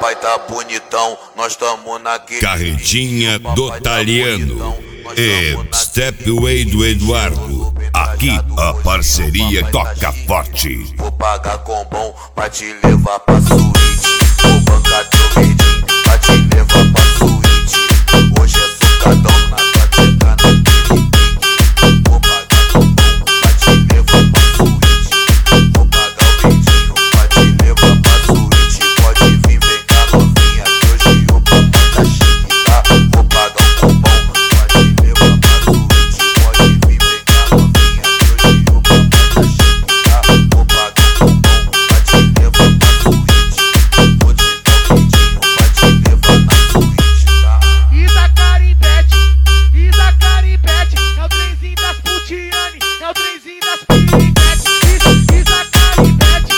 papai tá bonitão, nós tamo naquele Carretinha do Taliano e Stepway do Eduardo. Aqui a parceria toca forte. Vou pagar com bom pra te levar pra suíte. Vou bancar teu verdinho pra te levar pra suíte. Hoje é socadão na tua tcheca naquele pique. Vou pagar com bom pra te levar pra suíte. Vou pagar o verdinho pra te levar pra suíte. Pode vir, vem cá novinha, que hoje o papai tá chique, tá? Vou pagar com bom pra te levar pra suíte. Pode vir, vem cá novinha, que hoje o papai tá chique, tá? Vou pagar com bom pra te levar pra suíte. Vou te dar um beijinho pra te levar na suíte, tá? Isa Carimbete, é o trenzinho das putiane, é o trenzinho das piriguete. Isa Carimbete,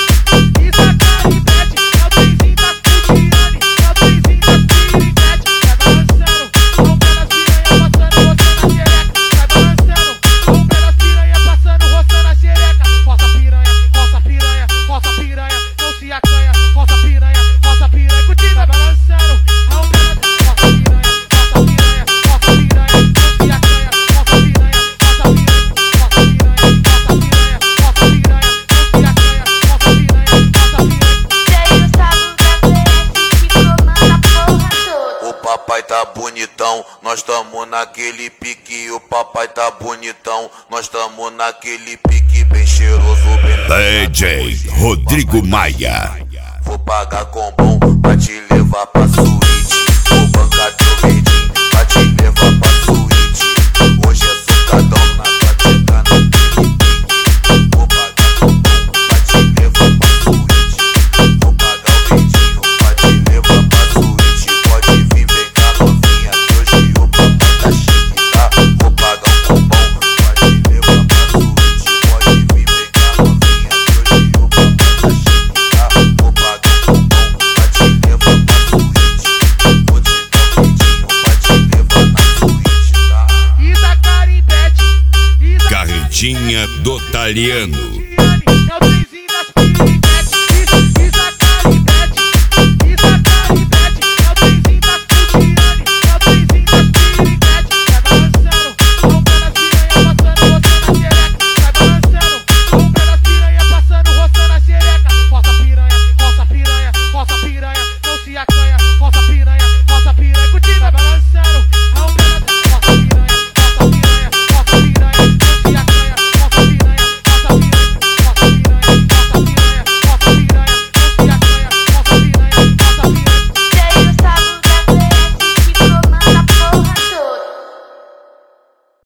é o trenzinho das putiane, é o trenzinho das piriguete. Vai balançando, com pelas piranha passando, roçando a xereca. Vai balançando, com pelas piranha passando, roçando a xereca. Roça piranha, roça piranha, roça piranha, não se acanha. Roça piranha, curtindo. Vai balançando, com pelas roça piranha, roça piranha, roça piranha, não se acanha. Roça piranha, roça piranha, roça piranha, roça piranha, roça piranha, não se acanha. Roça piranha, roça piranha. Tem o Gustavo da PS que comanda a porra toda. O papai tá bonitão, nós tamo naquele pique. O papai tá bonitão, nós tamo naquele pique. Bem cheiroso, bem DJ Rodrigo Maia. Vou pagar com bom pra te levar pra suíte. Vou bancar teu verdinho pra te levar pra suíte. Hoje é socadão na tua tcheca naquele pique. Vou pagar com bom pra te levar pra suíte. Vou pagar o verdinho pra te levar pra suíte. Pode vir, vem cá novinha, que hoje o papai tá chique, tá? Vou pagar com bom pra te levar pra suíte. Pode vir, vem cá novinha, que hoje o papai tá chique, tá? Vou pagar com bom pra te levar pra suíte. Vou te dar um beijinho pra te levar na suíte, tá? Isa Carimbete, Carretinha do Taliano